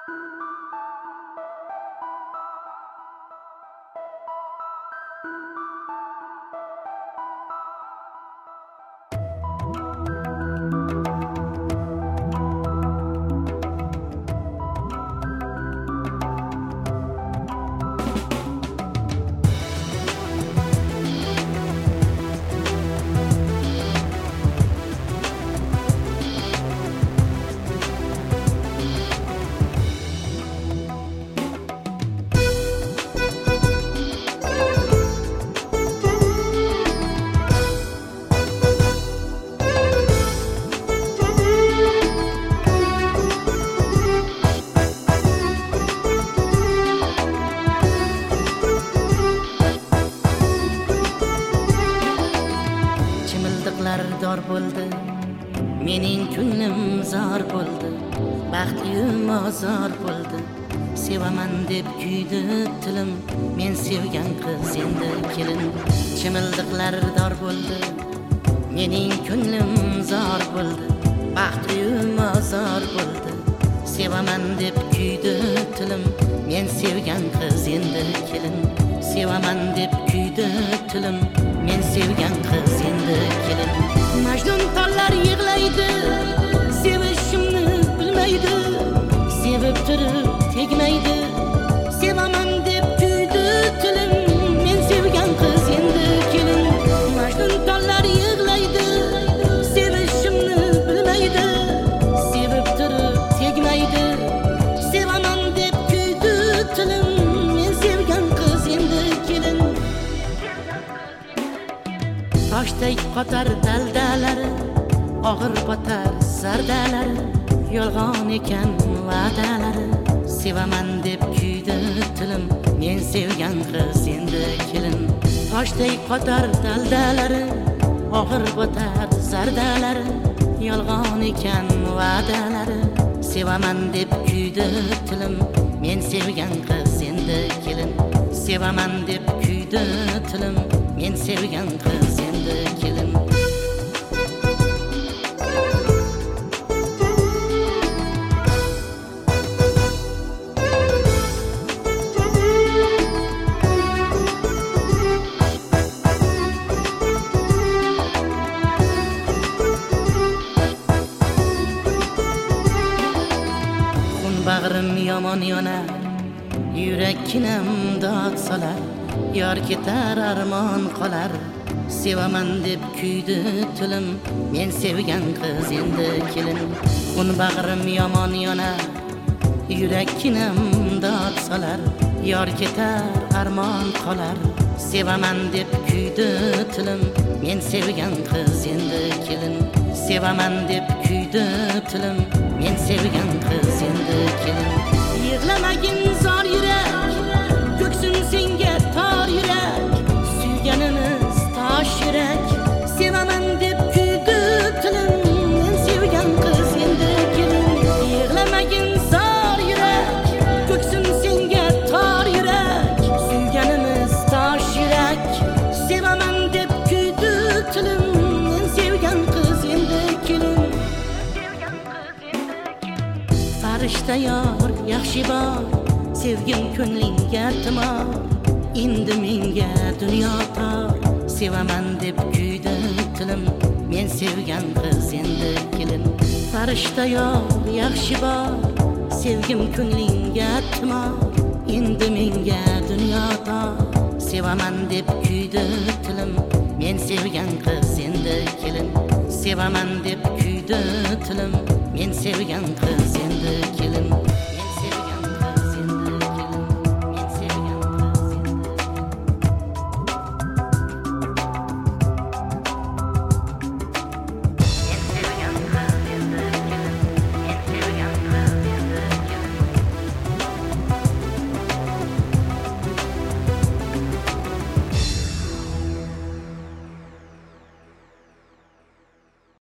Dor bo'ldi, mening ko'nglim zor bo'ldi, baxtim ozor bo'ldi, sevaman deb kuydi tilim, men sevgan qiz endi kelin. Chimildiqlar dor bo'ldi, mening ko'nglim zor bo'ldi, baxtim ozor bo'ldi, sevaman deb kuydi tilim, men sevgan qiz endi kelin. Sevaman deb kuydi tilim, men sevgan qiz endi kelin. Majnun tollar yig'laydi, sevishimni bilmaydi, sevib turib tegmaydi, sevaman deb kuydi tilim, men sevgan qiz endi kelin. Majnun tollar yig'laydi, sevishimni bilmaydi, sevib turib tegmaydi, sevaman deb kuydi tilim, men sevgan qiz endi kelin. Toshday qotar daldalari, og'ir botar zardalari, yolg'on ekan va'dalari, sevaman deb kuydi tilim, men sevgan qiz endi kelin. Toshday qotar daldalari, og'ir botar zardalari, yolg'on ekan va'dalari, sevaman deb kuydi tilim, men sevgan qiz endi kelin. Sevaman deb kuydi tilim, men sevgan qiz endi kelin. Xun bag'rim yomon yonar, yurakkinam dod solar, yor ketar armon qolar, sevaman deb kuydi tilim, men sevgan qiz endi kelin. Xun bag'rim yomon yonar, yurakkinam dod solar, yor ketar armon qolar, sevaman deb kuydi tilim, men sevgan qiz endi kelin. Sevaman deb kuydi tilim, men sevgan qiz endi kelin. Yig'lamagin zor yurak, ko'ksin senga tor yurak, suyganimiz tosh yurak, sevaman deb kuydi tilim, men sevgan qiz endi kelin. Yig'lamagin zor yurak, ko'ksin senga tor yurak, suyganimiz tosh yurak, sevaman deb kuydi tilim, men sevgan qiz endi kelin. Farishta yor yaxshi bor, sevgim ko'nglingga timor, endi menga dunyo tor, sevaman deb kuydi tilim, men sevgan qiz endi kelin. Farishta yor yaxshi bor, sevgim ko'nglingga timor, endi menga dunyo tor, sevaman deb kuydi tilim, men sevgan qiz endi kelin. Sevaman deb kuydi tilim, men sevgan qiz endi kelin.